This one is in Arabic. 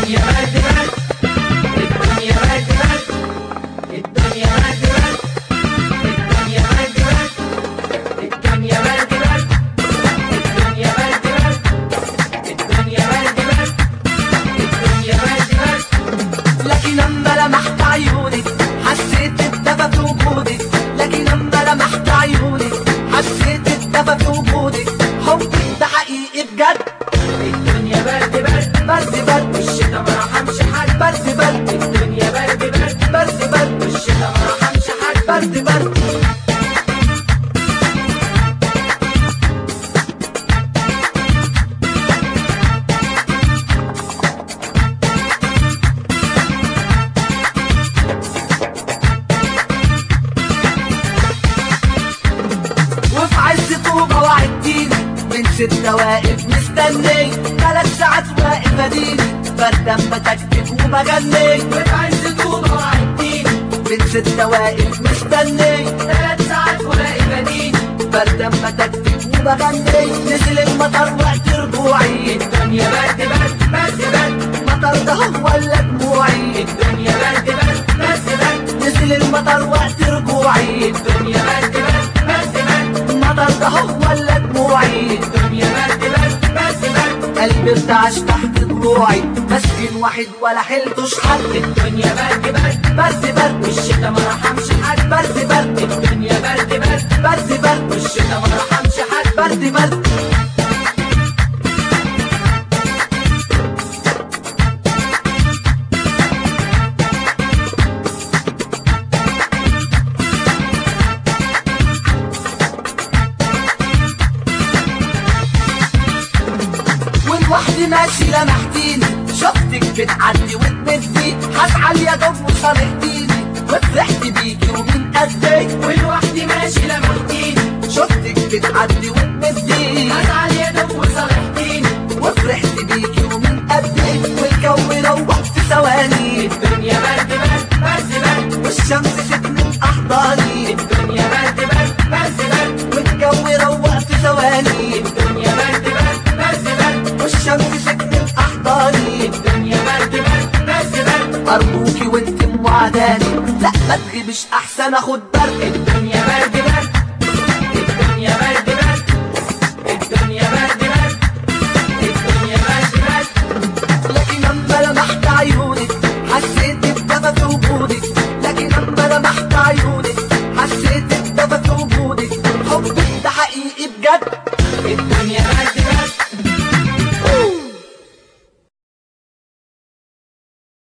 الدنيا برد برد، الدنيا برد برد، الدنيا برد برد، الدنيا برد برد، الدنيا برد برد، الدنيا برد برد، الدنيا برد برد، الدنيا برد برد. لكن لما لمحت عيونك حسيت الدفى في وجودك، لكن لما لمحت عيونك حسيت الدفى في وجودك. حبك ده حقيقي بجد. الدنيا برد برد، برد برد والشتا ما رحمش حد. برد برد الدنيا برد برد، برد برد والشتا ما رحمش حد. برد برد. وفي عز طوبة وعدتيني من 6 واقف مستني، 3 ساعات واقف اديني بردم بتكتك وبغني. وفي عز طوبة وعدتيني من 6 واقف مستني، 3 ساعات واقف اديني بردم بتكتك وبغني. نزل المطر وقت رجوعي، الدنيا برد برد، برد برد، المطر ده هو ولا دموعي. الدنيا برد برد، برد برد، نزل المطر وقت رجوعي، الدنيا برد برد، برد برد، المطر ده هو ولا دموعي. الدنيا برد برد، برد برد، قلبي ارتعش تحت ضلوعي، مسكين واحد ولا حيلتوش حد. الدنيا برد برد، برد برد والشتا ما رحمش حد. برد برد الدنيا برد برد، برد برد والشتا ما رحمش حد. برد برد. ولوحدي ماشي لمحتيني، شفتك بتعدي وتمدي، هزعل يا دوب وصالحتيني وفرحت بيكي ومن قدك. ولوحدي ماشي لمحتيني، شفتك بتعدي وتمدي، هزعل يا دوب وصالحتيني وفرحت بيكي ومن قدك. والجو روح في ثواني، الدنيا برد برد، برد برد، والشمس سكنت احضاني. الدنيا برد برد، برد برد، والجو روح في ثواني، الدنيا برد برد، برد برد، والشمس سكنت احضاني. الدنيا برد برد، برد برد، ارجوكي وانت موعداني، لا ما تغيبش احسن اخد برد. الدنيا برد